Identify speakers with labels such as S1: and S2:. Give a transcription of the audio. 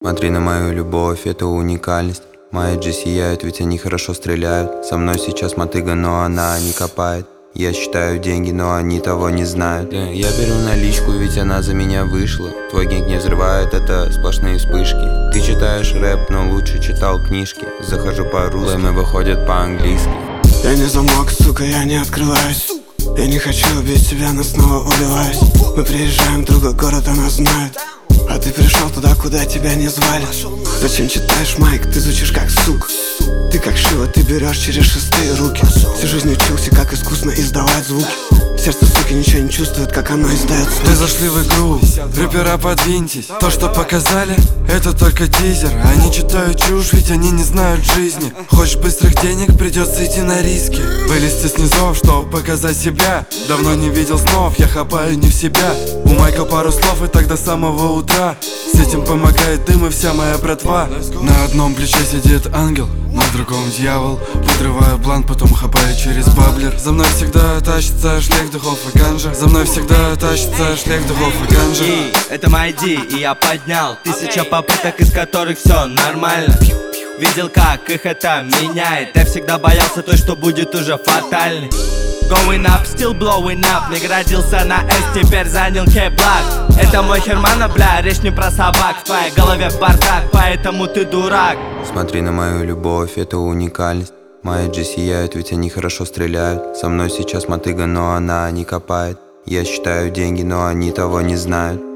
S1: Смотри на мою любовь, это уникальность. Мои G сияют, ведь они хорошо стреляют. Со мной сейчас мотыга, но она не копает. Я считаю деньги, но они того не знают. Я беру наличку, ведь она за меня вышла. Твой генг не взрывает, это сплошные вспышки. Ты читаешь рэп, но лучше читал книжки. Захожу по-русски, мы выходят по-английски.
S2: Я не замок, сука, я не открываюсь. Я не хочу убить тебя, но снова убиваюсь. Мы приезжаем в другой город, она знает. А ты пришел туда, куда тебя не звали. Зачем читаешь майк, ты звучишь как сук. Ты как Шива, ты берешь через шестые руки. Всю жизнь учился, как искусно издавать звуки. Сердце, суки, ничего не чувствует, как оно издает звуки.
S3: Мы зашли в игру, рэпера подвиньтесь. То, что показали, это только тизер. Они читают чушь, ведь они не знают жизни. Хочешь быстрых денег, придется идти на риски. Вылезти с низов, чтоб показать себя. Давно не видел снов, я хапаю не в себя. У Майка пару слов и так до самого утра. С этим помогает дым и вся моя братва. На одном плече сидит ангел, на другом дьявол. Подрываю блант, потом хапаю через баблер. За мной всегда тащится шлейф духов и ганжа. За мной всегда тащится шлейф духов и ганжа.
S4: Это мои D, и я поднял 1000 попыток, из которых все нормально. Видел, как их это меняет. Я всегда боялся той, что будет уже фатальный. Going up, still blowing up. Не родился на S, теперь занял K-блок. Это мой Хермана, бля, речь не про собак. В твоей голове бардак, поэтому ты дурак.
S1: Смотри на мою любовь, это уникальность. Мои G сияют, ведь они хорошо стреляют. Со мной сейчас мотыга, но она не копает. Я считаю деньги, но они того не знают.